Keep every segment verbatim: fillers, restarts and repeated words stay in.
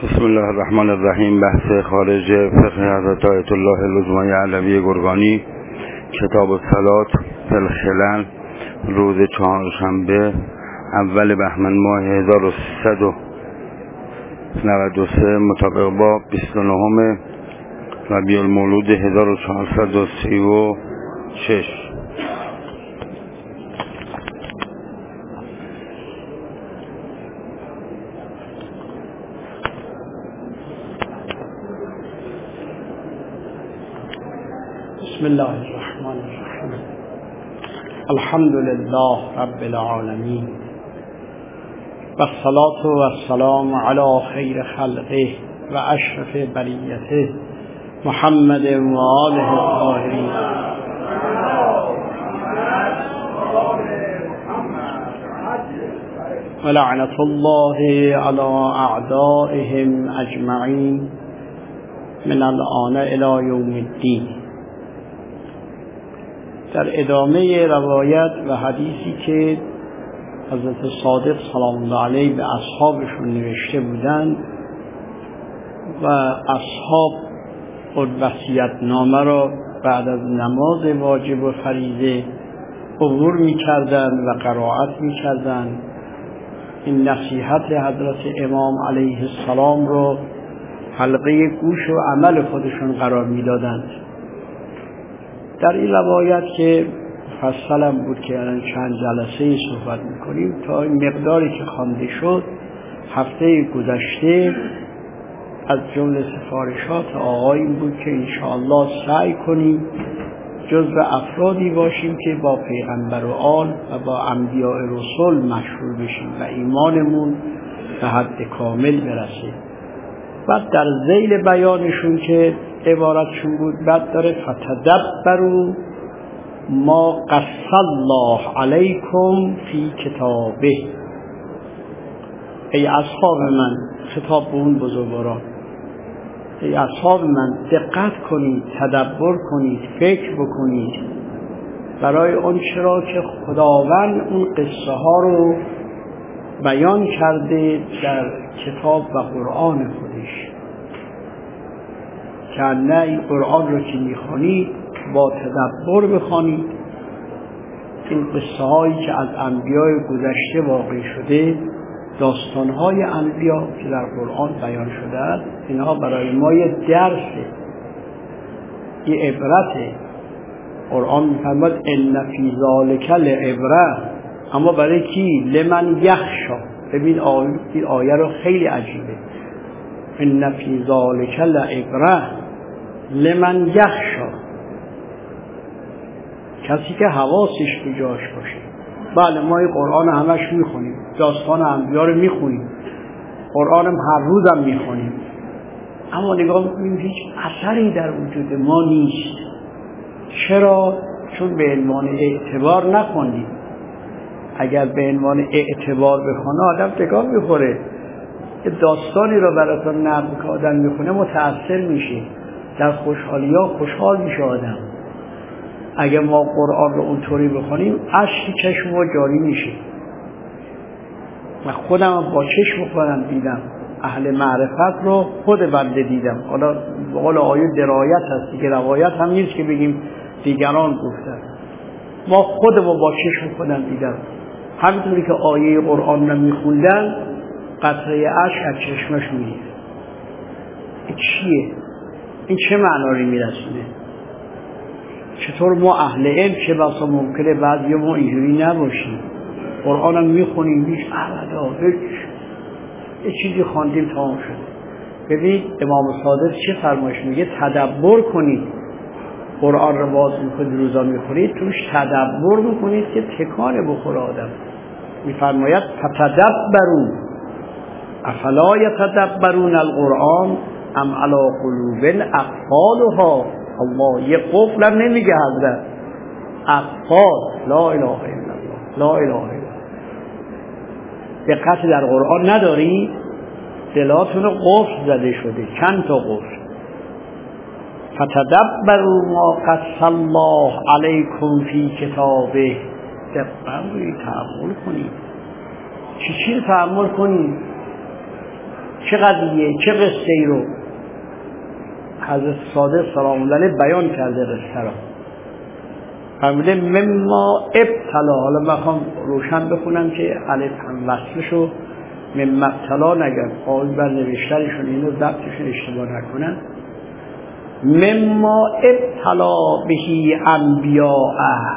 بسم الله الرحمن الرحیم. بحث خارج فقه حضرت آیت الله العظمی علوی گرگانی، کتاب الصلات فی الخلل، روز چهارشنبه اول بهمن ماه هزار و سیصد و نود و سه مطابق با بیست و نه ربیع المولود هزار و چهارصد و سی و شش. بسم الله الرحمن الرحیم. الحمد لله رب العالمین و الصلاة و السلام علی خیر خلقه و اشرف بریته محمد و آله الطاهرین. و لعنت الله علی اعدائهم اجمعین من الآن الی یوم الدین. در ادامه روایت و حدیثی که حضرت صادق سلام الله علیه به اصحابشون نوشته بودند و اصحاب اون وصیت‌نامه را بعد از نماز واجب و فریضه عبور می‌کردند و قرائت می‌کردند، این نصیحت حضرت امام علیه السلام را حلقه گوش و عمل خودشون قرار می‌دادند. در این روایت که مفصلم بود که الان چند جلسه صحبت میکنیم، تا این مقداری که خوانده شد هفته گذشته از جمله سفارشات آقاییم بود که انشاءالله سعی کنیم جزو افرادی باشیم که با پیغمبر و آل و با انبیاء رسول مشغول بشیم و ایمانمون به حد کامل برسه. بعد در ذیل بیانشون که عبارتشون بود، بعد داره فتدبروا ما قص الله علیکم فی کتابه. ای اصحاب من، خطاب به اون بزرگواران، ای اصحاب من دقت کنید، تدبر کنید، فکر بکنید برای اون چرا که خداوند اون قصه ها رو بیان کرده در کتاب و قرآن خودش، که نه این قرآن رو که میخوانید با تدبر بخوانید. این قصه هایی که از انبیاء گذشته واقع شده، داستان های انبیا که در قرآن بیان شده است، اینها برای ما یه درسه، یه عبرته. قرآن میفرماید ان فی ذلک لعبره، اما برای کی؟ لمن یخشی. ببین آیه این آیه رو خیلی عجیبه. ان فی ذلک لعبره لمن یخشی، کسی که حواسش به جاش باشه. بله ما این قرآن همش میخونیم، داستان انبیا رو میخونیم، قرآنم هر روزم میخونیم، اما نگاه میکنیم هیچ اثری در وجود ما نیست. چرا؟ چون به عنوان اعتبار نخوندیم. اگر به عنوان اعتبار بخونه آدم تکان میخوره. داستانی رو براتون نقل که آدم میخونه متأثر میشه، در خوشحالی ها خوشحال میشه آدم. اگر ما قرآن رو اونطوری بخونیم اشک چشم ما جاری میشه. و خودم با چشم خودم دیدم، اهل معرفت رو خود بنده دیدم. حالا بقول آیه درایت هست دیگه، روایت هم نیست که بگیم دیگران گفتن، ما خودمو با چشم خودم دیدم. همینطوری که آیه قرآن رو میخوندن قطره اشک از چشمش میریخت. این چیه؟ این چه معنی میرسونه؟ چطور ما اهل علم چه بسا ممکنه بعضی ما اینجوری نباشیم، قرآن هم میخونیم هیچ ابدا هیچ یه چیزی خواندیم تمام شده. ببین امام صادق چه فرمایش میگه؟ تدبر کنید. قرآن رو باز میکنید، روزا میخونید، توش تدبر میکنید که تکانه بخوره آدم. میفرماید فتدبروا افلا یتدبرون القرآن ام علی قلوب اقفالها. الله یه قفل هم نمیگه حضرت، اقفال. لا اله الا الله، لا اله الا الله. دقت در قرآن نداری؟ دلاتون قفل زده شده، چند تا قفل. فتدبروا ما قص الله علیکم فی کتابه. دقت کنید، تأمل کنید. چی چی رو تأمل کنید؟ چه قضیه، چه قصه ای رو حضرت صادق سلام الله علیه بیان کرده قصه را. فرموده مما ابتلا، حالا من خواهم روشن بخونم که الف هم وصلشو مما ابتلا نگم، آقای بر نوشترشون اینو ضبطشون اشتباه نکنن. مما ابتلا بهی انبیاء،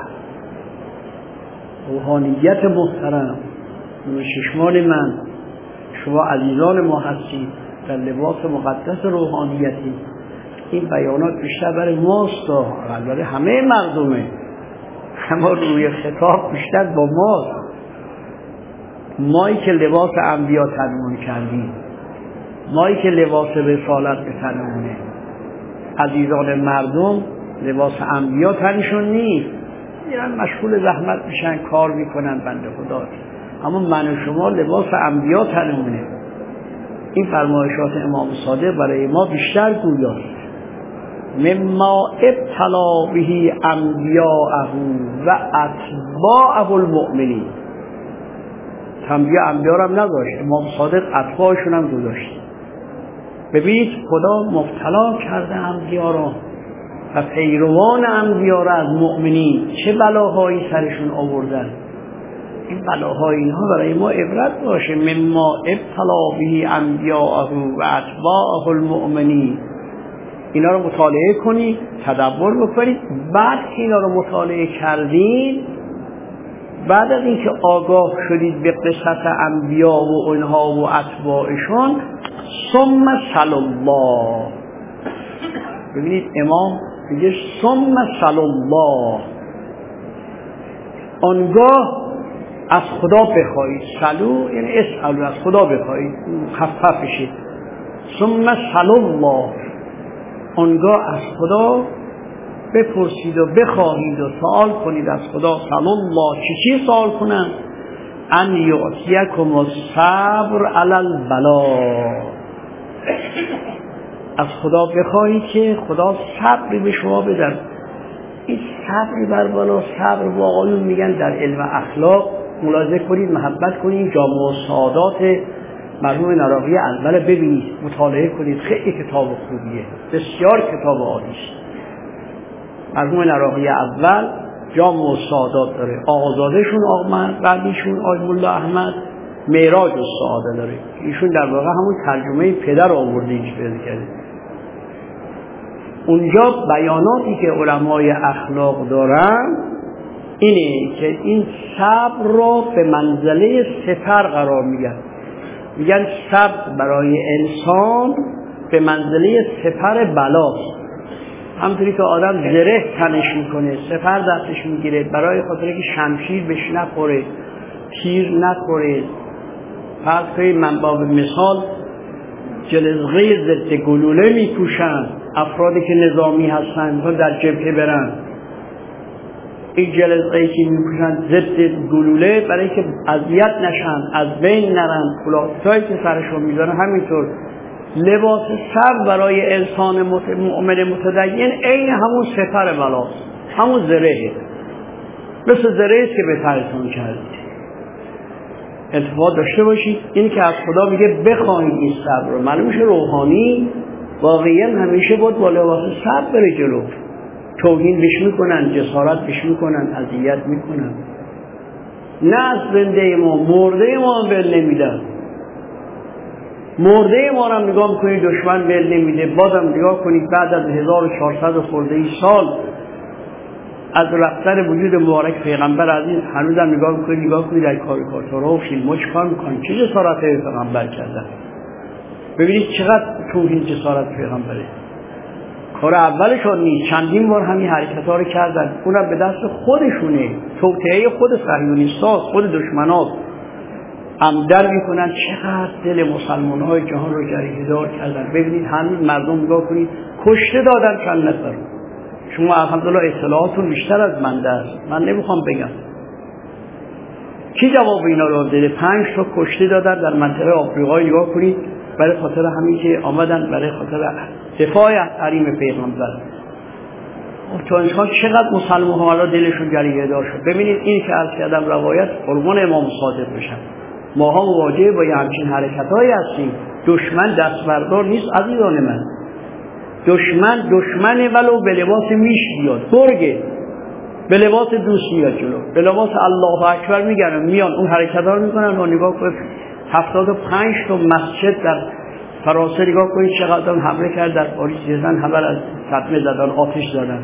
روحانیت محترم چشمان من، شما عزیزان ما هستید در لباس مقدس روحانیتی. این بیانات بیشتر برای ماست، برای همه مردمه، اما روی خطاب بیشتر با ماست. مایی که لباس انبیا تنمون کردیم، مایی که لباس رسالت به تنمونه، عزیزان مردم لباس انبیا تنشون نیست، میرن مشغول زحمت میشن، کار میکنن بنده خدا، اما من و شما لباس انبیا تنمونه. این فرمایشات امام صادق برای ما بیشتر گویاست. مما ابتلا بهی انبیاءه و اتباعه المؤمنین. تنبیه انبیا رو هم نداشت، امام صادق اتباعشون هم گذاشت. ببینید خدا مبتلا کرده انبیا رو و پیروان انبیا رو از مؤمنین چه بلاهایی سرشون آوردن. این بلاهای اینها برای ما عبرت باشه. مما ابتلا بهی انبیاءه و اتباعه المؤمنین. اینا رو مطالعه کنید، تدبر بکنید. بعد که اینا رو مطالعه کردید، بعد از اینکه آگاه شدید به قصت انبیا و اونها و اتباعشون، ثم صلی الله. ببینید امام میگه ثم صلی الله، آنگاه از خدا بخواهید. سلو یعنی اسالو، از خدا بخواهید، مخفف بشید. ثم صلی الله، آنگاه از خدا بپرسید و بخواهید و سوال کنید از خدا. صلی الله چی چی سوال کنن؟ ان یعطیکم الصبر علی البلاء، از خدا بخواهید که خدا صبری به شما بدن. این صبر بر بلا، صبر با آقایون میگن در علم اخلاق، ملاحظه کنید، محبت کنید، جامع السعادات مرحوم نراقی اول ببینید، مطالعه کنید، خیلی کتاب خوبیه، بسیار کتاب عالیه. مرحوم نراقی اول جامع السعادات داره، آقازادهشون آقمند، بعدیشون آقای مولا احمد معراج السعاده داره. ایشون در واقع همون ترجمه پدر آورده اینش پیدا کرده. اونجا بیاناتی که علمای اخلاق دارن اینه که این صبر را به منزله سپر قرار میگن. میگن صبر برای انسان به منزله سپر بلاست. همونطوری که آدم زره تنش میکنه، سپر دستش میگیره برای خاطر که شمشیر بهش نخوره، تیر نخوره. فرض کنید من با مثال جلزغه ضد گلوله میپوشن افرادی که نظامی هستن تا در جبهه برن. این جلزغه‌ای که میپوشن ضد گلوله برای که اذیت نشن، از بین نرن، کلاهایی که سرشون میذارن. همینطور لباس صبر برای انسان مؤمن متدین عین همون سپر بلاست، همون زرهه، مثل زرهی است که به سرتون کردید. انتفاع داشته باشید. این که از خدا میگه بخواید این صبر رو، معلوم میشه روحانی واقعا همیشه بود با لباس صبر بره جلو. توهین بهش میکنن، جسارت بهش میکنن، اذیت میکنن. نه از زنده ما، مرده ما هم بل نمیدن. مرده ما هم نگاه میکنید دشمن بل نمیده. بازم نگاه کنید بعد از هزار و چهارصد خورده ای سال از رفتن وجود مبارک پیغمبر عزیز هنوز هم نگاه میکنید، نگاه کنید در کاریکاتورها و فیلم‌ها چیکار میکنن، چه جسارت پیغمبر کردن. ببینید چقدر توهین جسارت پیغمبره. کار اولشون نیست، چندین بار همین حرکت‌ها رو کردن، اونم به دست خودشونه، توطئه خود صهیونیست‌ها، خود دشمناست. عمدن میکنن. چقدر دل مسلمان‌های جهان رو جریحه‌دار کردن. ببینید هنوز مردم نگاه کنید کشته دادن چند نفر. شما الحمدلله اطلاعاتون بیشتر از من است، من نمیخوام بگم. کی جواب اینا رو داده؟ پنج تا کشته دادن در منطقه آفریقا. نگاه کنید برای خاطر همین که آمدن برای خاطر دفاع از حریم پیغمبر. تا انسان چقدر مسلمان ها دلشون جریحه دار شد. ببینید این که از کردم روایت قربان امام صادق بشن، ماها مواجه با همچین حرکت‌هایی هستیم دشمن دست بردار نیست عزیزان من. دشمن دشمنه ولو به لباس میش بیاد، گرگه به لباس دوست میاد جلو، به لباس الله اکبر میگن میان اون حرکت ها رو میکنن. و نگاه کنید هفتاد و پنج تا مسجد در فرانسه نگاه کنید چقدر حمله کرد، در پاریس زدن، همه از صدمه زدن، آتش زدن.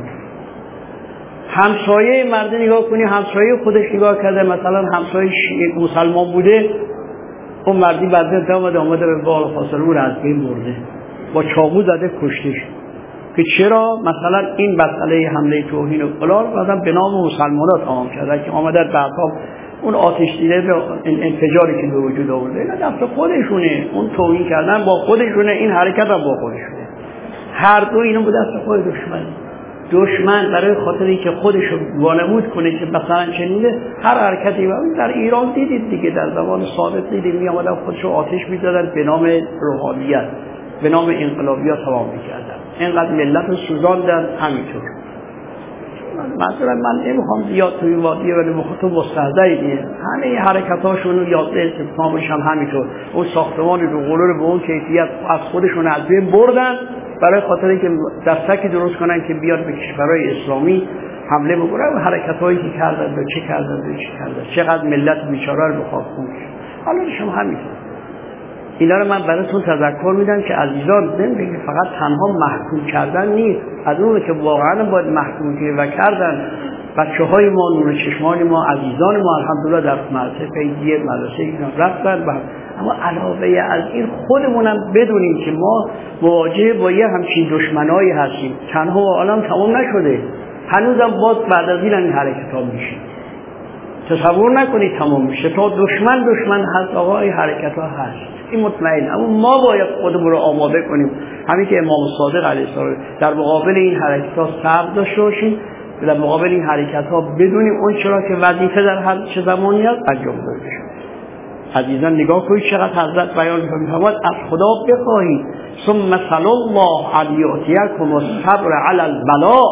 همسایه مرد نگاه کنی، همسایه خودش نگاه کرده، مثلا همسایه مسلمان بوده، اون مردی بعد آمده آمده به بال فاصله رو از بین برده، با چاقو زده کشته شد. که چرا؟ مثلا این مسئله حمله توهین و فلان مثلا به نام مسلمانات تمام شده که آمده بعدا اون آتش دیده به انفجاری که به وجود آورده، اینا دست خودشونه، اون توهین کردن با خودشونه، این حرکت هم با خودشونه، هر دو اینا به دست خود دشمن. دشمن برای خاطری که خودش رو وانمود کنه که مثلا چنینه هر حرکتی در ایران دیدید دیگه، در زمان صادق دیدید می آمدن خودش رو آتش می‌زدن به نام روحانیت، به نام انقلابیات تمام می‌کردن، اینقدر ملت رو سوزاندن. همینطور مثلا من نمیخوام زیاد توی وادی ولی بخاطر مستهزئ دیگه همه حرکتاشون رو یاد استفهامش هم همینطور، اون ساختمان رو قلور به اون کیفیت از خودشون از بین بردن برای خاطر اینکه دستکی درست کنن که بیاد به کشورهای اسلامی حمله بکنن. و حرکتایی که کردن و چه کردن و چه کردن، چقدر ملت بیچاره رو بخواد کنه. حالا شما همینطور اینا رو من براتون تذکر میدم که عزیزان نمیگه فقط تنها محکوم کردن نیست، از اون که واقعا باید محکوم کنیم و کردن. بچه‌های ما، نور چشمان ما، عزیزان ما الحمدلله در مدرسه فیضیه مدرسه اینا رفتن. و اما علاوه از این خودمونم بدونیم که ما مواجه با یه همچین دشمنایی هستیم، تنها عالم تمام نشده، هنوزم باز بعد از این این حرکت‌ها میشه. تصور نکنید تمام میشه، تا دشمن دشمن هست آقا این حرکت‌ها هست، این مطمئن. اما ما باید خودمون رو آماده کنیم، همین که امام صادق علیه السلام در مقابل این حرکت‌ها صبر داشته باشیم، در مقابل این حرکت‌ها بدونیم اون چرا که وظیفه در هر چه زمانی هست انجام بشه. عزیزان نگاه کنید چقدر حضرت بیان می‌فرماید از خدا بخواهید ثم صلی الله ان یعطیکم الصبر علی البلاء،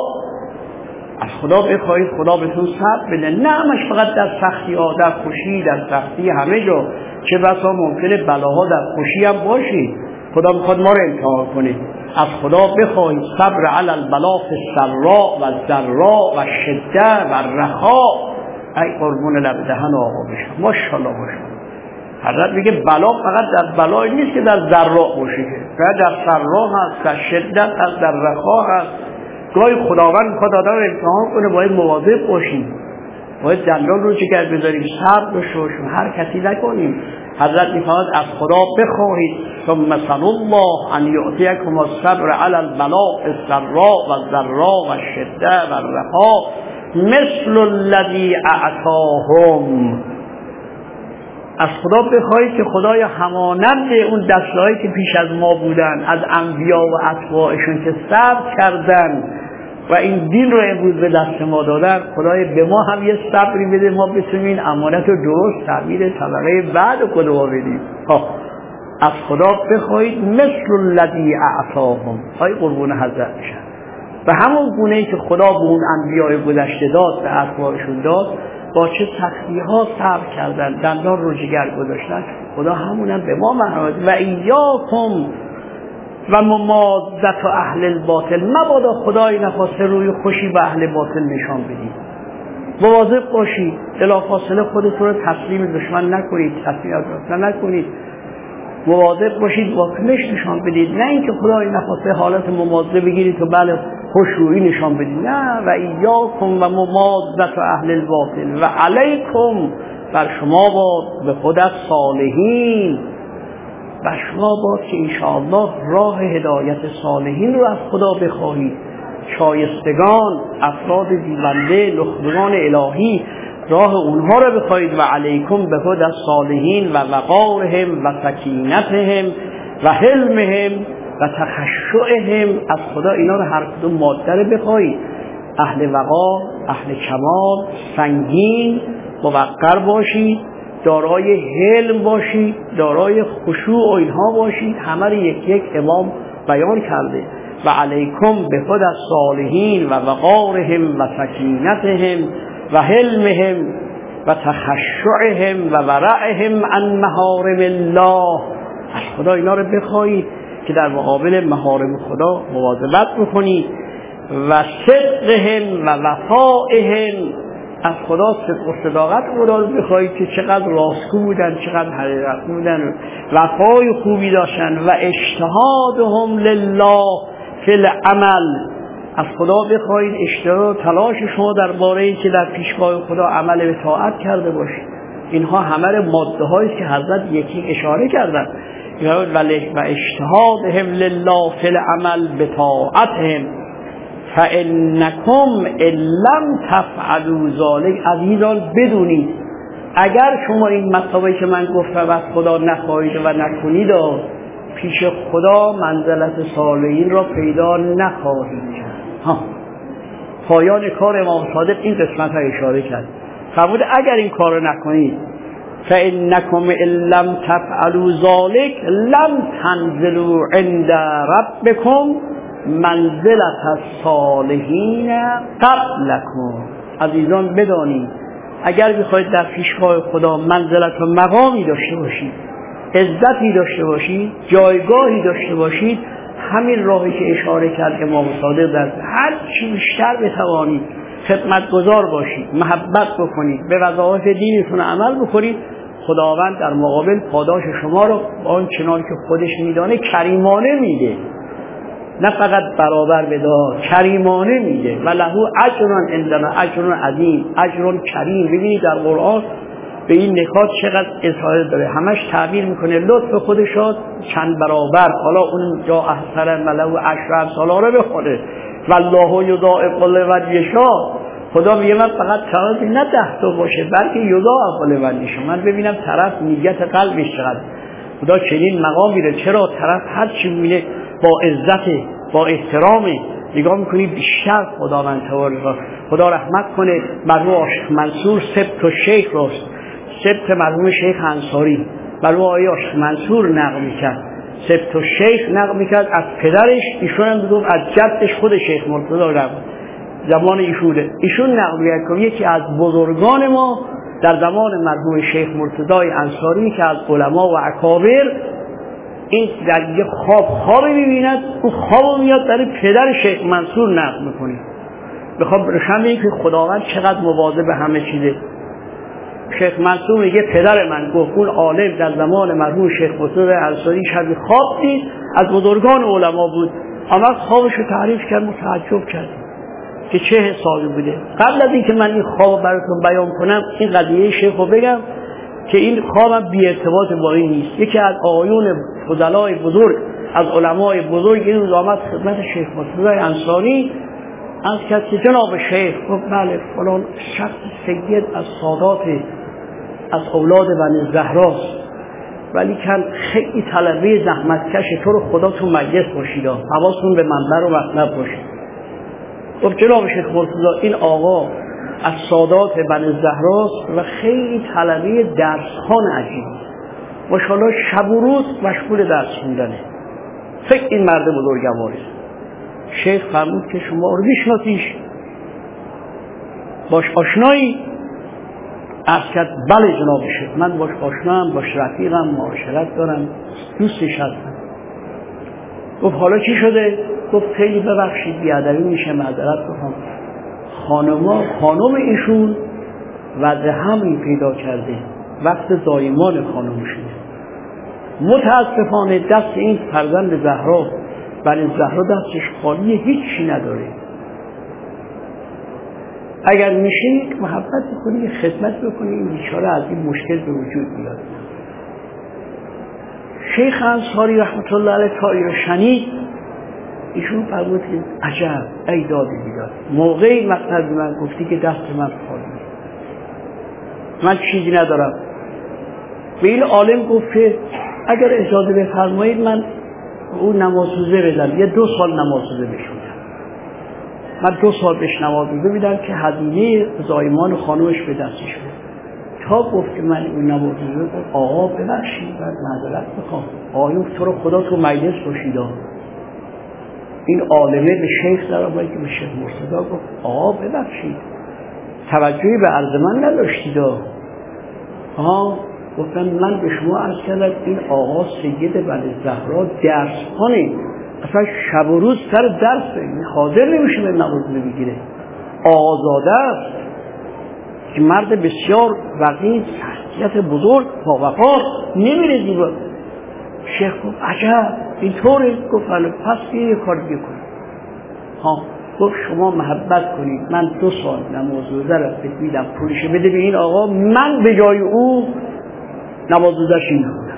از خدا بخواهید خدا بهتون صبر بده، نه همش فقط در سختی ها، در خوشی، در سختی، همه جا. چه بسا ممکنه بلاها در خوشی هم باشید، خدا میخواد ما رو امتحان کنه. از خدا بخواهید صبر علی البلاء فی السراء و الضراء و الشده و الرخاء. ای قربون لب دهن آقا بشم ماشاءالله ماشاءالله. حضرت میگه بلا فقط در بلای نیست که در ضراء باشه، که در سراء هست، در شدت هست، در رخاء هست. گاهی خداوند میخواد آدم رو امتحان کنه، باید مواظب باشیم، باید دندان رو جگر بذاریم، صبر داشته باشیم، حرکتی نکنیم. حضرت میفرماید از خدا بخواهید ثم صلی الله ان یعطیکم الصبر علی البلاء السراء و الضراء و الشده و الرخاء مثل الذی اعطاهم. از خدا بخواهید که خدای همانند اون دستهایی که پیش از ما بودن از انبیا و اتباعشون که صبر کردن و این دین رو امروز به دست ما دادن، خدای به ما هم یه صبری بده ما بتونیم این امانت رو درست تعبیر طبقه بعد خدا بدیم. از خدا بخواهید مثل الذی اعطاهم، های قربون حضرت میشن، و همون گونه‌ای که خدا به اون انبیای گذشته داد به اتباعشون داد، با چه سختی ها صبر کردن، دندان رو جگر گذاشتن، خدا همونم به ما مرحمت. و ایاکم و ممازت و اهل الباطل، مبادا خدای نخواسته روی خوشی و اهل باطل نشان بدید. مواظب باشید، بلافاصله خودتون رو تسلیم دشمن نکنید، تسلیم دشمن نکنید، مواظب باشید، واکنش نشان بدید، نه اینکه خدای نخواسته حالت ممازه بگیرید و بله خوشرویی نشان بدید، نه. و ایاکم و ممازت و اهل الباطل و علیکم، بر شما باد به خود از صالحین، بر شما باد که انشاءالله راه هدایت صالحین رو از خدا بخواهید، شایستگان، افراد دیونده، نخبگان الهی، راه اونها رو بخواهید. و علیکم به خود از صالحین و وقارهم و سکینتهم و حلمهم و تخشعهم، از خدا اینا رو هر کدوم ماده رو بخواهید. اهل وقار، اهل کمال، سنگین، موقر باشید، دارای حلم باشید، دارای خشوع و اینها باشید. همه رو یک یک امام بیان کرده. و علیکم به خود از صالحین و وقارهم و سکینتهم و حلمهم و تخشعهم و ورعهم عن محارم الله، از خدا اینا رو بخواهید که در مقابل محارم خدا مواظبت بکنید و صدقهم و وفائهم، از خدا صدق و صداقت خدا رو بخواهید که چقدر راستگو بودن، چقدر حقیقت بودن، وفای خوبی داشتن و اجتهادهم لله فی العمل، از خدا بخواهید اجتهاد تلاش شما درباره این که در پیشگاه خدا عمل به طاعت کرده باشید. اینها همه ماده هایی که حضرت یکی اشاره کردن و اجتهادهم لله فی العمل به طاعتهم فانکم ان لم تفعلوا ذلک. عزیزان بدونید اگر شما این مطلبی که من گفتم از خدا نخواهید و نکنید پیش خدا منزلت صالحین را پیدا نخواهید کرد. ها پایان کار امام صادق این قسمت ها اشاره کرد، فرمود اگر این کار رو نکنید فانکم ان لم تفعلوا ذلک لم تنزلوا عند ربکم منزلت الصالحین قبلکم. عزیزان بدانید اگر بخواید در پیشگاه خدا منزلت و مقامی داشته باشید، عزتی داشته باشید، جایگاهی داشته باشید، همین راهی که اشاره کرد امام صادق در هر چی بیشتر بتوانید خدمتگزار باشید، محبت بکنید، به وظایف دینتون عمل بکنید، خداوند در مقابل پاداش شما رو آن چنان که خودش میدانه کریمانه میده، نه فقط برابر بدار، کریمانه میده. و له اجرا عندنا اجر عظیم، اجر کریم. ببینید در قرآن به این نکات چقدر اظهار داره، همش تعبیر میکنه لطف خودش چند برابر، حالا اون جا احسن ملو عشر امثالها رو بخوره والله یضاعف لمن یشاء. خدا میگه من فقط چقدر نه ده تا باشه بلکه یضاعف لمن یشاء، من ببینم طرف نیت قلبش چقدر. خدا چنین مقامی رو چرا طرف هر چی میبینه با عزت با احترام نگاه میکنی بیشتر خداوند تبارک. خدا رحمت کنه مرحوم عاشق منصور سبت و شیخ راست، سبت مرحوم شیخ انصاری، مرحوم آقای عاشق منصور نقل میکرد، سبت و شیخ نقل میکرد از پدرش، ایشون هم بگم از جدش خود شیخ مرتضی نقل زمان ایشونه، ایشون نقل میکرد که یکی از بزرگان ما در زمان مرحوم شیخ مرتضی انصاری که از علما و اکابر این در یه خواب خوابی میبیند، اون خواب میاد در پدر شیخ منصور نقل میکنه، بخواب روشن بگید که خداوند چقدر مواظب به همه چیزه. شیخ منصور میگه پدر من گفت اون عالم در زمان مرحوم شیخ مرتضی انصاری شب خواب دید، از بزرگان علما بود، اما خوابش رو تعریف کرد، متعجب کرد که چه حسابی بوده. قبل از اینکه من این خواب براتون بیان کنم این قضیه شیخ رو بگم که این خوابم بی ارتباط با این نیست. یکی از آقایون فضلای بزرگ از علمای بزرگ این روز آمد خدمت شیخ مرتضی انصاری، از کسی جناب شیخ گفت بله فلان شخص سید از سادات از اولاد بنی زهراست، ولی کن خیلی طلبه زحمتکش، تو رو خدا تو مجلس باشید، حواستون به منبر و مطلب باشید. گفت جناب شیخ مرتضی این آقا از سادات بنی زهراست و خیلی طلبه درسخوان عجیب، ماشاءالله شب و روز مشغول درس خوندنه، فکر این مرد بزرگواری. شیخ فرمود که شما رو میشناسیش، باش آشنایی؟ عرض کرد بله جناب شیخ من باش آشنام، باش رفیقم، معاشرت دارم، دوستش هستم. گفت حالا چی شده؟ گفت خیلی ببخشید بیادبی میشه معذرت بخوام، خانما خانم ایشون وضع همین پیدا کرده، وقت زایمان خانم شده، متاسفانه دست این فرزند زهرا بنی زهرا دستش خالی، هیچی نداره، اگر میشه محبت بکنی خدمت بکنی این بیچاره از این مشکل به وجود بیاد. شیخ انصاری رحمت الله علیه تا این رو شنید ایشون فرمود که عجب ای داد بیداد، موقعی مقصد من گفتی که دست من خالی، من چیزی ندارم. به این عالم گفت که اگر اجازه بفرمایید من اون نمازوزه بدم، یه دو سال نمازوزه بشونم، من دو سال بهش نمازوزه بدم که هدیه زایمان خانوش به دستش بده. تا گفت که من اون نمازوزه بدم، آقا ببخشید من معذرت میخوام، آقایون تو رو خدا تو مجلس باشید. این عالمه به شیخ در آمد که به شیخ مرتضی گفت آقا ببخشید توجهی به عرض من نداشتید، آها گفتن من به شما عرض کردم این آقا سید بنی زهرا درس خانه، اصلا شب و روز سر درسه، حاضر نمیشه به نماز بگیره، آزاده است که مرد بسیار وقیح، شخصیت بزرگ با وقار، نمیره دیوار. شیخ گفت عجب اینطوره؟ گفت پس یه کار دیگه کنید. ها گفت شما محبت کنید، من دو سال نماز روزه رو میدم پولش بده به این آقا، من به جای او نماز روزه‌ش میخونم.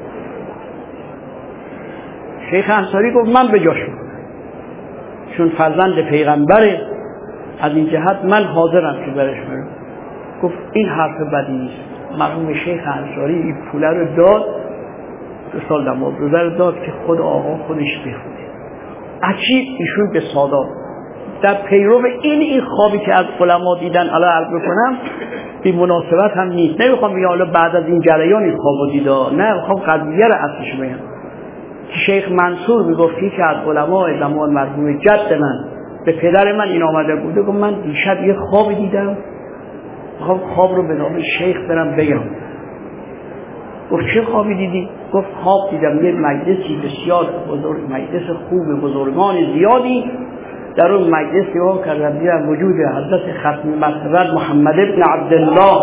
شیخ انصاری گفت من به جاش میخونم، چون فرزند پیغمبره، از این جهت من حاضرم که برش برم. گفت این حرف بدی نیست. مرحوم شیخ انصاری این پوله رو داد، دو سال نماز روزه رو داد که خود آقا خودش بخونه. عجیب ایشون به سادات در پیرو این این خوابی که از علما دیدن، حالا عرض بکنم بی مناسبت هم نیست، نمیخوام بگم حالا بعد از این جریان این خوابو دیدا، نه میخوام قضیه رو اصلش بگم که شیخ منصور میگفتی که از علما زمان مرحوم جد من به پدر من این آمده بوده، گفت من دیشب یه خواب دیدم، میخوام خواب رو به نام شیخ برم بگم. گفت چه خوابی دیدی؟ گفت خواب دیدم یه مجلسی بسیار بزرگ، مجلس خوب بزرگان زیادی، در اون مجلس نگاه کردم دیدم وجود حضرت ختم مسرور محمد ابن عبدالله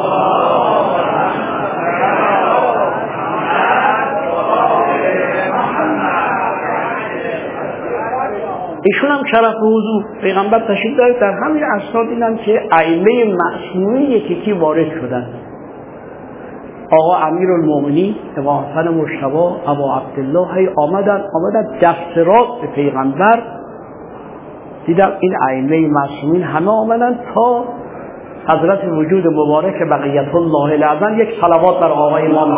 ایشون هم شرف حضور پیغمبر تشریف داره. در همین اسناد دیدم که ائمه معصومین یکی یکی وارد شدن، آقا امیرالمومنین امام حسن مجتبی، ابا عبدالله هی آمدن آمدن دست راست به پیغمبر. دیدم این ائمه معصومین همه آمدن تا حضرت وجود مبارک بقیت الله الاعظم یک صلوات بر آقای امام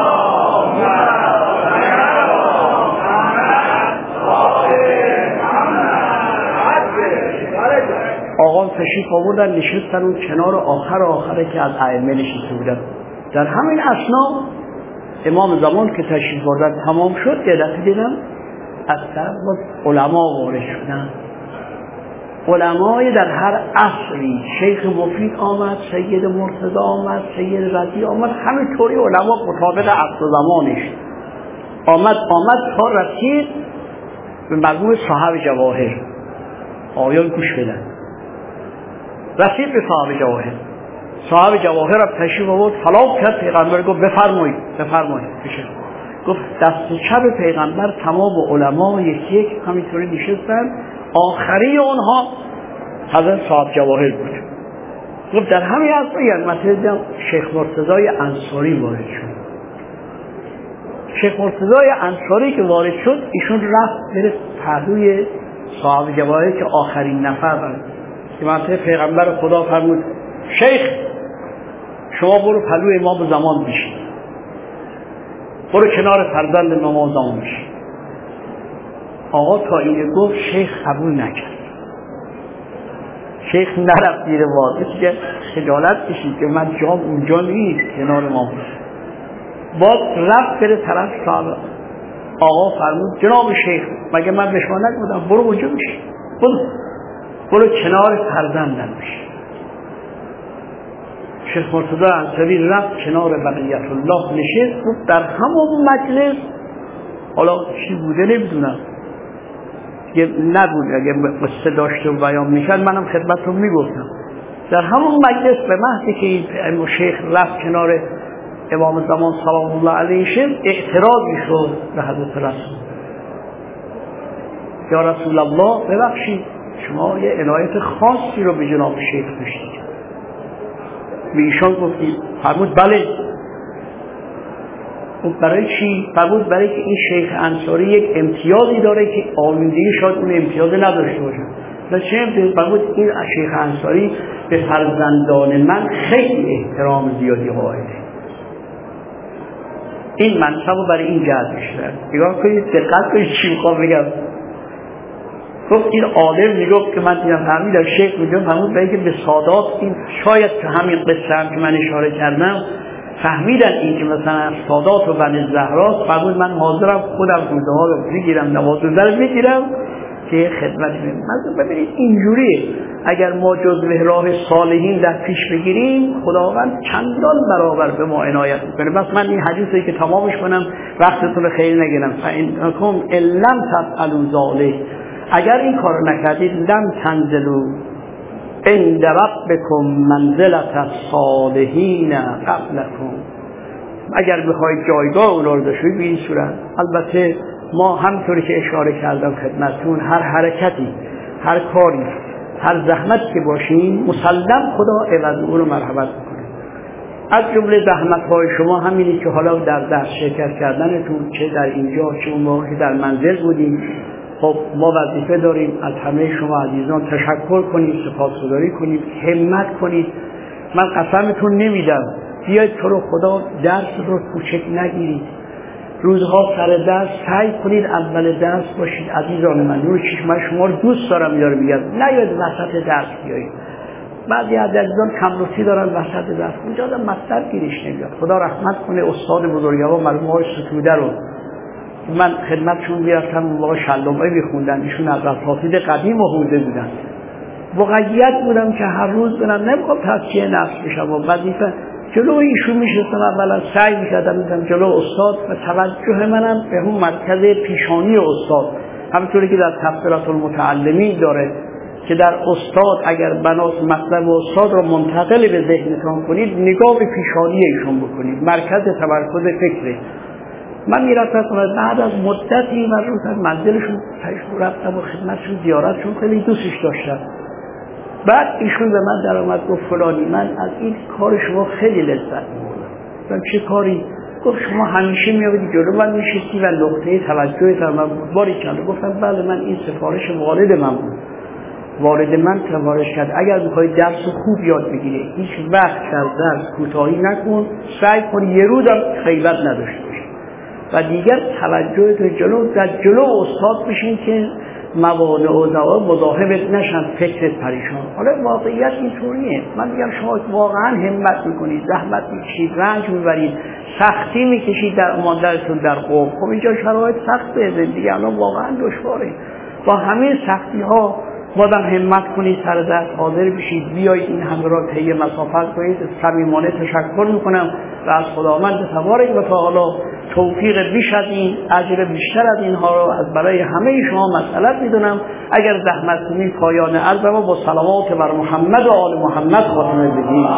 آقا تشریف آوردن نشستن اون کنار آخر آخره که از ائمه نشسته بودن. در همین اثنا امام زمان که تشریف آوردن تمام شد، یه دفعه دیدم از طرف علما وارد شدن. علمای در هر عصری، شیخ مفید آمد، سید مرتضی آمد، سید رضی آمد، همینطوری علما مطابق عصر و زمانش آمد آمد تا رسید به مرحوم صاحب جواهر. آیان گوش بدن، رسید به صاحب جواهر. صاحب جواهر را تشریف آورد، سلام کرد، پیغمبر گفت بفرمایید بفرمایید. گفت دست چپ پیغمبر تمام علما یک یک همینطوری نشستن، آخری اونها حضرت صاحب جواهر بود. گفت در همین اصلا مثلا شیخ مرتضی انصاری وارد شد. شیخ مرتضی انصاری که وارد شد، ایشون رفت بره پهلوی صاحب جواهر که آخرین نفر بود که مثلا پیغمبر خدا فرمود شیخ شما برو پهلوی امام زمان بشین، برو کنار فرزند امام زمان بشین. آقا تا این گفت شیخ قبول نکرد، شیخ نرفت زیر وارد که خجالت کشید که من جام اونجا نیست کنار ما. باز رفت بره طرف صاحب. آقا فرمود جناب شیخ مگه من به شما نگفتم برو اونجا بشین، برو برو کنار فرزندم بشین. شیخ مرتضی انصاری رفت کنار بقیت الله نشست. گفت در همون مجلس، حالا چی بوده نمیدونم که نبود، اگه قصه داشته و بیان میشد منم خدمتتون میگفتم. در همون مجلس به محضی که این شیخ رفت کنار امام زمان سلام الله علیه شد، اعتراضی شد به حضرت رسول. یا رسول الله ببخشید شما یه عنایت خاصی رو به جناب شیخ داشتید. به ایشان گفتید؟ فرمود بله. برای چی؟ فرمود برای که این شیخ انصاری یک امتیازی داره که آمیندگی شاید اون امتیاز نداشته باشه. و چه امتیاز؟ فرمود این شیخ انصاری به فرزندان من خیلی احترام زیادی قائله. این منصب رو برای این جهت بیشتر نگاه کنید، دقت کنید چی میخوام بگم. گفت این عالم میگفت که من دیدم فهمیدم شیخ میگم فرمود برای که به سادات این شاید که همین قصه هم که من اشاره کردم فهمیدن این که مثلا سادات و بنی زهراست، فرمود من حاضرم خودم روزه ها رو بگیرم، نماز روزه رو بگیرم که خدمت بیم. مثلا ببینید اینجوریه. اگر ما جزو راه صالحین در پیش بگیریم خداوند چندان برابر به ما عنایت میکنه. بس من این حدیثی که تمامش کنم وقتتون رو خیلی نگیرم. فانکم ان لم تفعلوا ذلک، اگر این کارو نکردید لم تنزلوا عند ربکم منزلة الصالحین قبلکم، اگر بخواید جایگاه اونا رو داشته به این صورت. البته ما همطوری که اشاره کردم خدمتتون، هر حرکتی، هر کاری، هر زحمت که باشین مسلم خدا عوض اون رو مرحمت میکنه. از جمله زحمت‌های شما همینی که حالا در درس شرکت کردنتون، چه در اینجا چه اون موقع که در منزل بودیم. خب ما وظیفه داریم از همه شما عزیزان تشکر کنیم، سپاسگزاری کنیم، همت کنید. من قسمتون نمیدم بیاید تو رو خدا درس رو کوچک نگیرید، روزها سر درس سعی کنید اول درس باشید. عزیزان من نور چشم شما رو دوست دارم میاره میگم نیاید وسط درس بیایید. بعضی از عزیزان کمروسی دارن وسط درس، اونجا آدم مطلب گیرش نمیاد. خدا رحمت کنه استاد بزرگوار مرحوم آقای ستوده رو من خدمتشون بیارتم، اون موقع شلومه میخوندن، ایشون از اساتید قدیم و حوزه بودن. واقعیت بودم که هر روز برم نمیخوام تزکیه نفس بشم و وظیفه جلو ایشون میشستم، اولا سعی میکردم میدم جلو استاد و توجه منم به اون مرکز پیشانی استاد، همونطوری که در تفسیرات المتعلمین داره که در استاد اگر بناس مطلب استاد رو منتقل به ذهنتون کنید نگاه به پیشانی ایشون بکنید، مرکز تمرکز فکره. من میرفتم بعد از مدتی من رو از منزلشون تشریف رفتم و خدمتشون زیارتشون خیلی دوستش داشتم. بعد ایشون به من در آمد گفت فلانی من از این کار شما خیلی لذت می‌بردم. گفتم چه کاری؟ گفت شما همیشه میآمدی جلو من میشستی و نقطه توجهت من بود. باری کنه گفتم بله من این سفارش والد من بود، والد من سفارش کرد اگر میخوای درس خوب یاد بگیری هیچ وقت از درس کوتاهی نکن، سعی کن یه روزم غیبت نداشته باشی و دیگر توجهت جلو در جلو استاد بشین که موانع و ضوابط مزاحمت نشن، فکرت پریشان. حالا واقعیت اینطوریه. من میگم شما واقعا همت میکنید، زحمت میکشید، رنج میبرید، سختی میکشید در ماندنتون در قوم. خب اینجا شرایط سخته، زندگی الان واقعا دشواره. با همه سختی ها بازم همت کنید، سر دست حاضر بشید، بیایید این همه را طی مسافت کنید. صمیمانه تشکر میکنم و از خداوند تبارک و تعالی توفیق بیش از این، اجر بیشتر از اینها رو از برای همه شما مسئلت میدونم. اگر زحمت کنید پایان عرض ما با صلوات بر محمد و آل محمد خاتمه بدید.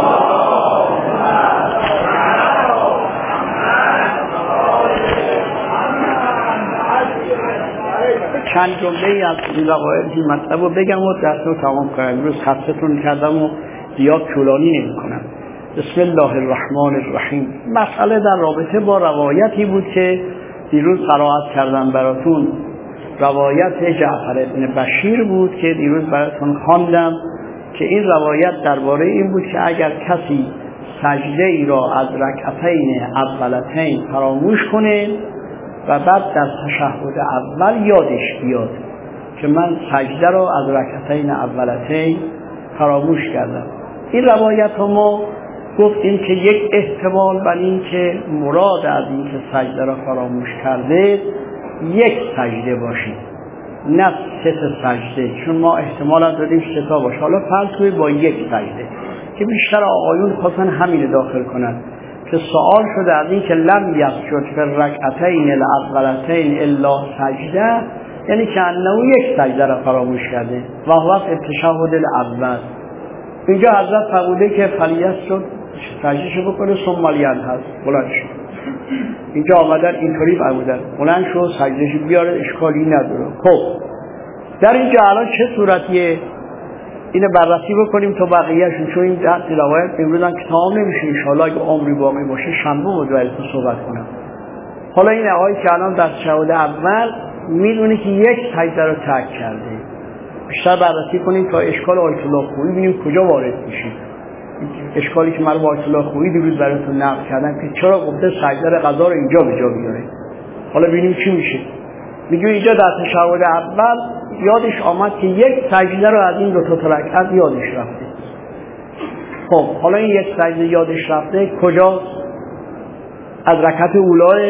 چند جمله از این وقایع این مطلب رو بگم و درس رو تمام کنم. امروز خستتون کردم و زیاد طولانی نمی کنم. بسم الله الرحمن الرحیم. مسئله در رابطه با روایتی بود که دیروز قرائت کردم براتون. روایت جعفر ابن بشیر بود که دیروز براتون خواندم که این روایت درباره این بود که اگر کسی سجده ای را از رکعتین اولتین فراموش کنه و بعد در تشهد اول یادش بیاد که من سجده را از رکعتین اولتین فراموش کردم. این روایت ها ما گفتیم که یک احتمال بر این که مراد از این که سجده را فراموش کرده یک سجده باشید، نه سه سجده، چون ما احتمال دادیم سه تا باشه. حالا فرض کنید با یک سجده که بیشتر آقایون خواستن همین داخل کنن که سوال شده از این که لم یسجد فی الرکعتین الاولتین الا سجده، یعنی که انه یک سجده را فراموش کرده و هو فی التشهد الاول. اینجا حضرت فرموده که فلیسجد سجدهشو بکنه ثم لینهض، بلند شد. اینجا آمدن اینطوری فرمودن بلند شو سجدهشو بیاره، اشکالی نداره. خب در اینجا الان چه صورتیه اینو بررسی بکنیم تا بقیه‌شون، چون این ده روایت امروز هم کتاب نمیشه ان شاء الله اگه عمری باقی باشه شنبه بود براتون صحبت کنم. حالا این آقایی که الان در تشهد اول میدونه که یک سجده رو ترک کرده، بیشتر بررسی کنیم تا اشکال آیت الله خویی ببینیم کجا وارد میشه. اشکالی که من با آیت الله خویی دیروز براتون نقل کردم که چرا گفته سجده رو قضا رو اینجا به جا بیاره. حالا ببینیم چی میشه. میگه اینجا در تشهد اول یادش آمد که یک سجده رو از این دو تا رکعت یادش رفته. خب حالا این یک سجده یادش رفته کجاست؟ از رکعت اولاه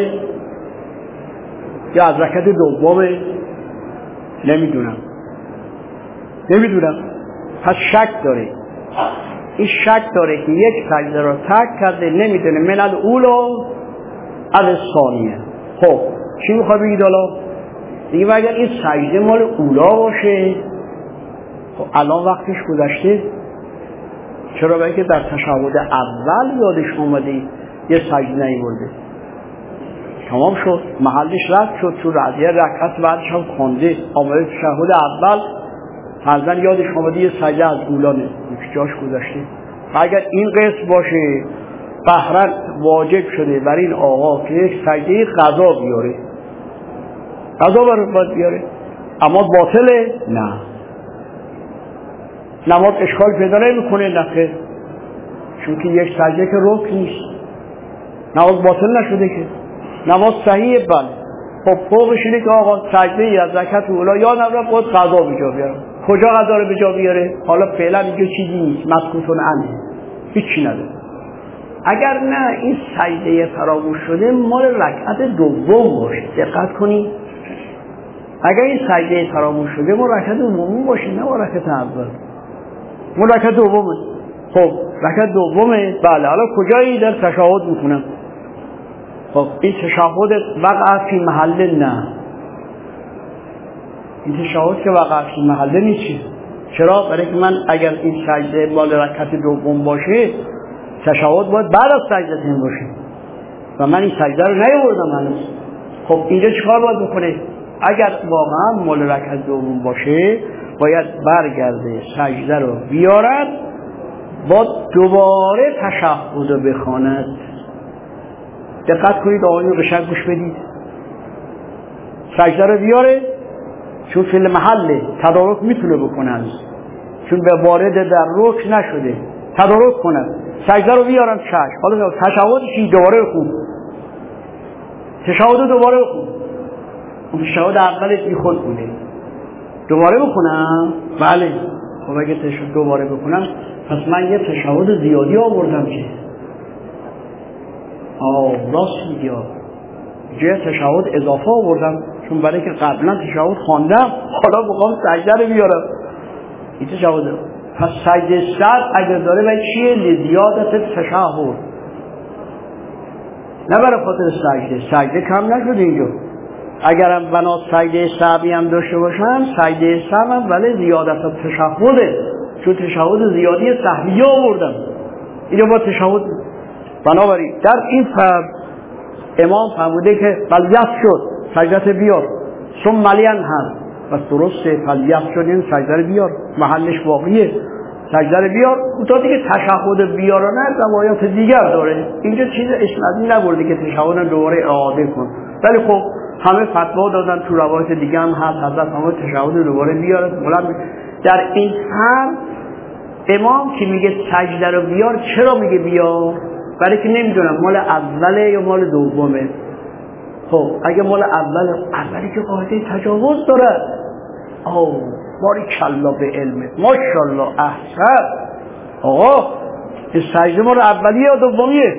یا از رکعت دومه؟ نمیدونم نمیدونم پس شک داره. این شک داره که یک سجده رو ترک کرده، نمیدونه من الاولا الثانیه. خب چی میخواد بگید حالا؟ دیگه اگر این سجده مال اولا باشه، خب الان وقتش گذشته. چرا؟ برای که در تشهد اول یادش اومده یه سجده نیورده، تمام شد، محلش رد شد، تو رعدیه رکعت بعدش هم خونده، آمده تشهد اول فرضاً یادش اومده یه سجده از اولا نه جاش گذشته. اگر این قسم باشه قهرن واجب شده بر این آقا که یک سجده قضا بیاره، قضا باید بیاره، اما باطله؟ نه. نماز اشکال پیدا نمیکنه؟ نه، چون که یک سجده که رکن نیست، نماز باطل نشده که، نماز صحیحه. بله خب فوقش اینه که آقا سجده ای از رکعت اولا یا نبرم خود قضا به جا بیاره. کجا قضا رو به جا بیاره؟ حالا فعلا اینجا چیزی نیست، مسکوتون عنه، هیچی نداره. اگر نه این سجده فراموش شده مال رکعت دوم باشه، دقت کنید، اگر این سجده فراموش شده مال رکعت دوم باشه، نه مال رکعت اول، مال رکعت دومه. خب رکعت دومه، بله. حالا کجایی؟ در تشهد میکنم. خب این تشهد وقع فی محل، نه، این تشهد که وقع فی محل نیست. چرا؟ برای که من اگر این سجده مال رکعت دوم باشه تشهد باید بعد از سجده تیم باشه و من این سجده رو نیاوردم هنوز. خب اینجا چیکار باید بکنه؟ اگر واقعا مال رکعت دوم باشه باید برگرده سجده رو بیارد، با دوباره تشهد رو بخواند. دقت کنید آقایون، به شک گوش بدید. سجده رو بیاره، چون فی المحل تدارک میتونه بکنن، چون به وارد در رکن نشده، تدارک کنن، سجده رو بیارن چشم. حالا تشهد چی؟ دوباره بخون، تشهد دوباره بخون. اون تشهد اولش بی خود بوده، دوباره بخونم؟ بله. خب اگه تشهد دوباره بخونم پس من یه تشهد زیادی آوردم که آه راست میگی، یه تشهد اضافه آوردم، چون برای که قبلا تشهد خواندم حالا بخوام سجده رو بیارم. این تشهد پس سجده سر اگر داره باید چیه؟ لزیادت تشهد، نه برای خاطر سجده. سجده کم نشده اینجا. اگرم بنا سجده سهوی هم داشته باشم، سجده سهو هم ولی زیادت تشهده، چون تشهد زیادی سهوی آوردم، اینجا با تشهد. بنابراین در این فرض امام فرموده که فلیس شد سجدت بیار، ثم ملین هم بس درسته، فلیس شد این سجده بیار، محلش واقعیه، سجده بیار. تا دیگه تشهد بیارانه روایات دیگر داره، اینجا چیز اسمدی نبرده که تشهد دوباره اعاده کن. ولی خب همه فتوا دادن، تو روایات دیگه هم هست حضرت همه تشهد دوباره بیاره. در این فرض امام که میگه سجده رو بیار، چرا میگه بیار؟ برای که نمیدونم مال اوله یا مال دومه. خب اگه مال اوله، اولی که قاعده تجاوز داره، آه باری کلا به علمه، ماشاءالله احسن. آقا این سجده مال اولیه یا دومیه؟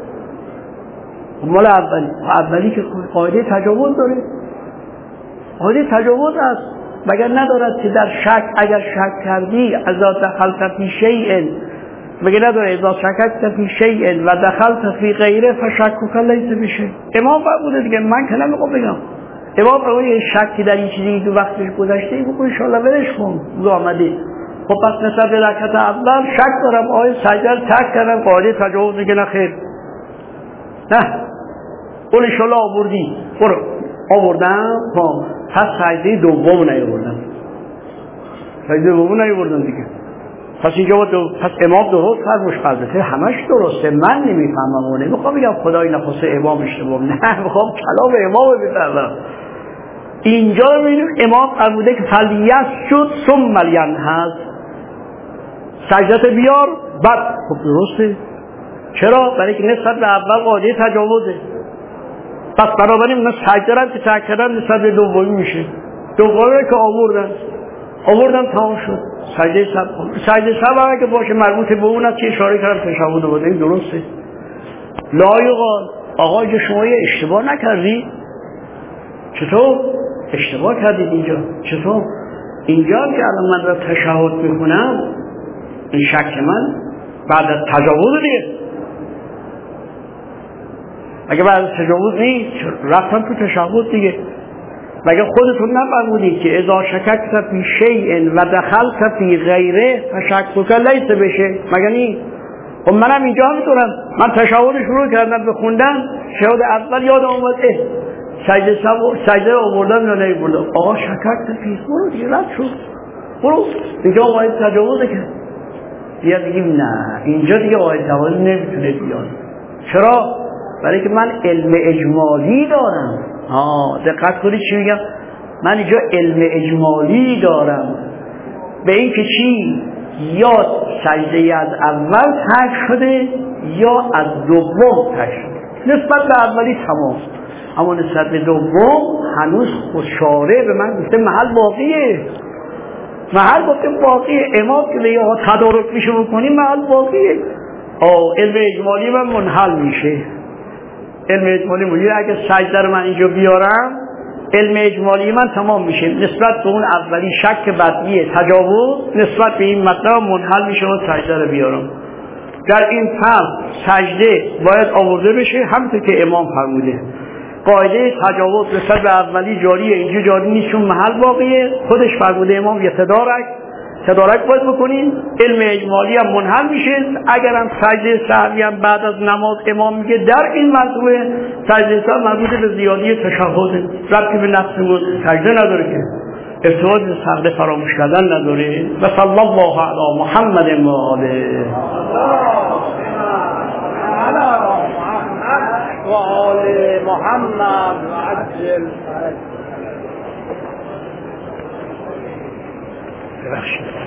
مال اولی. اولی که قاعده تجاوز داره، قاعده تجاوز است، مگر ندارد که در شک اگر شک کردی اذا دخلت فی شیء، مگر نداره اذا شککت فی شیء و دخلت فی غیره فشکک لیس بشیء. امام فرموده دیگه، من که نمیخوام بگم. امام فرموده شکی در این چیزی تو وقتش گذشته بکن ان شاء الله ولش کن، روز آمده. خب پس نسبت به رکعت اول شک دارم آیه سجده رو ترک کردم، قاعده تجاوز میگه نه خیر، نه اون ان شاء الله آوردی، برو آوردم. خب پس سجده دوم نیاوردم، سجده دوم نیاوردم دیگه. پس اینجا با دو... پس امام درست فرموش، البته همش درسته، من نمیفهمم و نمیخوام بگم خدای نخواسته امام اشتباه، نه میخوام کلام امام بفهمم. اینجا ببینیم امام فرموده که فلیس شد ثم ملین هست، سجدت بیار بعد. خب درسته، چرا؟ برای که نسبت به اول قاعده تجاوزه. پس بنابراین من سجده رو که ترک کردن نسبت به دومی میشه، دومی که آوردن آوردن تمام شد. سجده سب سجده سب اگه باشه مربوط به اون است که اشاره کردم تشهد بوده، این درسته. لایقال آقا اینجا شما یه اشتباه نکردی؟ چطور؟ اشتباه کردید اینجا. چطور؟ اینجا که الان من را تشهد میکنم، این شک من بعد از تجاوز دیگه. اگه بعد از تجاوز نیست رفتم تو تشهد دیگه. مگه خودتون نفرمودید که اذا شککت فی شیء و دخلت فی غیره فشکک لیس بشه؟ مگه نیست؟ خب منم اینجا میتونم، من تشهد شروع کردم به خوندن، شهود اول یاد اومد اه سجده سجده آوردم یا نمی‌بردم، آقا شککت فی، برو دیگه رد شد، برو اینجا باید تجاوز کرد. بیا بگیم نه اینجا دیگه باید تجاوز نمیتونه بیاد. چرا؟ برای که من علم اجمالی دارم. ها دقت کنید چی میگم؟ من اینجا علم اجمالی دارم به این که چی؟ یا سجده از اول ترک شده یا از دوم ترک شده. نسبت به اولی تمام، اما نسبت به دوم هنوز خشاره به من گفته محل باقیه. محل گفته باقیه. امام که به یه تدارک میشه بکنیم محل باقیه. آه علم اجمالی من منحل میشه. علم اجمالی میشه اگه سجده رو من اینجا بیارم علم اجمالی من تمام میشه. نسبت به اون اولی شک بدیه تجاوز، نسبت به این مطلب منحل میشه و سجده رو بیارم. در این فرض سجده باید آورده بشه همونطور که امام فرموده. قاعده تجاوز نسبت به اولی جاریه، اینجا جاری نیست چون محل باقیه. خودش فرموده امام یه تدارک تدارک باید بکنین. علم اجمالی هم منحل میشه. اگرم سجده سهوی هم بعد از نماز امام میگه در این مرتبه سجده سهو مربوط به زیادی تشهد، ربطی به نفس سجده نداره که ارتباط به سجده فراموش کردن نداره. و صلی الله علی محمد و آله و آل محمد و عجل ببخشید.